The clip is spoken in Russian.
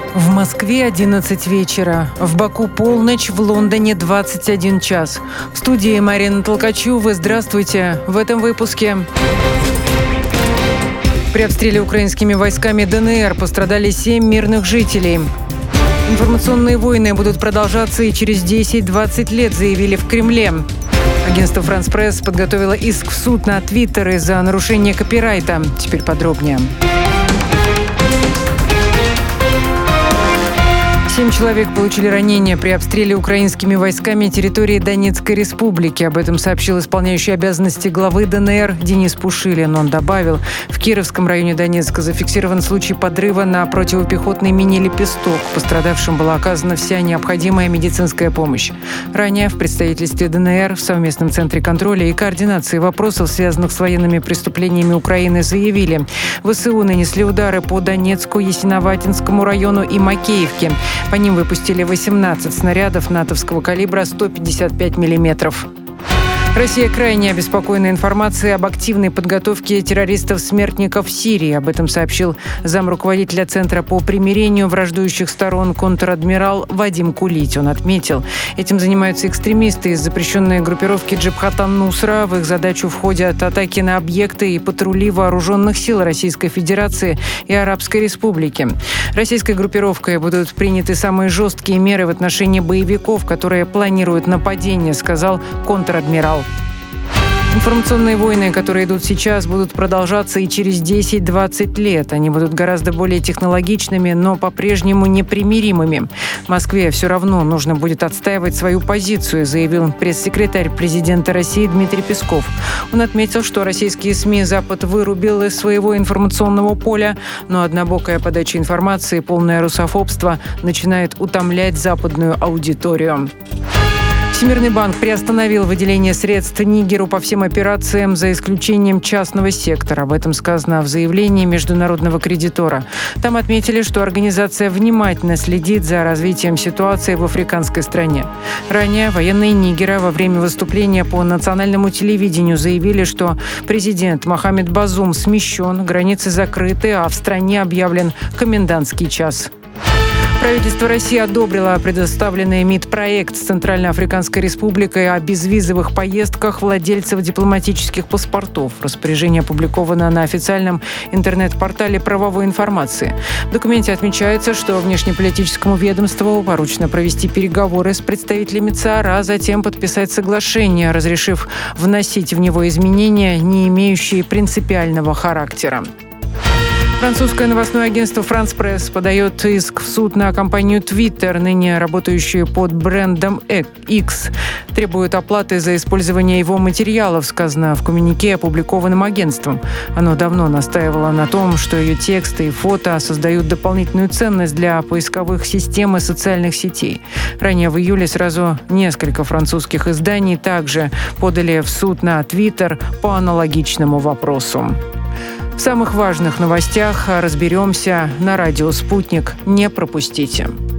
В Москве 11 вечера, в Баку полночь, в Лондоне 21 час. В студии Марина Толкачева. Здравствуйте. В этом выпуске. При обстреле украинскими войсками ДНР пострадали 7 мирных жителей. Информационные войны будут продолжаться и через 10-20 лет, заявили в Кремле. Агентство «Франс Пресс» подготовило иск в суд на Твиттер из-за нарушения копирайта. Теперь подробнее. 7 человек получили ранения при обстреле украинскими войсками территории Донецкой республики. Об этом сообщил исполняющий обязанности главы ДНР Денис Пушилин. Он добавил, в Кировском районе Донецка зафиксирован случай подрыва на противопехотной мине «Лепесток». Пострадавшим была оказана вся необходимая медицинская помощь. Ранее в представительстве ДНР в совместном центре контроля и координации вопросов, связанных с военными преступлениями Украины, заявили, ВСУ нанесли удары по Донецку, Ясиноватинскому району и Макеевке. По ним выпустили 18 снарядов натовского калибра 155 миллиметров. Россия крайне обеспокоена информацией об активной подготовке террористов-смертников в Сирии. Об этом сообщил замруководителя Центра по примирению враждующих сторон контр-адмирал Вадим Кулить. Он отметил, этим занимаются экстремисты из запрещенной группировки Джабхат ан-Нусра. В их задачу входят атаки на объекты и патрули вооруженных сил Российской Федерации и Арабской Республики. Российской группировкой будут приняты самые жесткие меры в отношении боевиков, которые планируют нападение, сказал контр-адмирал. Информационные войны, которые идут сейчас, будут продолжаться и через 10-20 лет. Они будут гораздо более технологичными, но по-прежнему непримиримыми. Москве все равно нужно будет отстаивать свою позицию, заявил пресс-секретарь президента России Дмитрий Песков. Он отметил, что российские СМИ Запад вырубил из своего информационного поля, но однобокая подача информации, полное русофобство начинает утомлять западную аудиторию. Всемирный банк приостановил выделение средств Нигеру по всем операциям за исключением частного сектора. Об этом сказано в заявлении международного кредитора. Там отметили, что организация внимательно следит за развитием ситуации в африканской стране. Ранее военные Нигера во время выступления по национальному телевидению заявили, что президент Мохаммед Базум смещен, границы закрыты, а в стране объявлен комендантский час. Правительство России одобрило предоставленный МИД проект с Центральноафриканской Республикой о безвизовых поездках владельцев дипломатических паспортов. Распоряжение опубликовано на официальном интернет-портале правовой информации. В документе отмечается, что внешнеполитическому ведомству поручено провести переговоры с представителями ЦАР, а затем подписать соглашение, разрешив вносить в него изменения, не имеющие принципиального характера. Французское новостное агентство «Франс Пресс» подает иск в суд на компанию Twitter, ныне работающую под брендом X. Требует оплаты за использование его материалов, сказано в коммюнике, опубликованном агентством. Оно давно настаивало на том, что ее тексты и фото создают дополнительную ценность для поисковых систем и социальных сетей. Ранее в июле сразу несколько французских изданий также подали в суд на Twitter по аналогичному вопросу. В самых важных новостях разберемся на радио «Спутник». Не пропустите.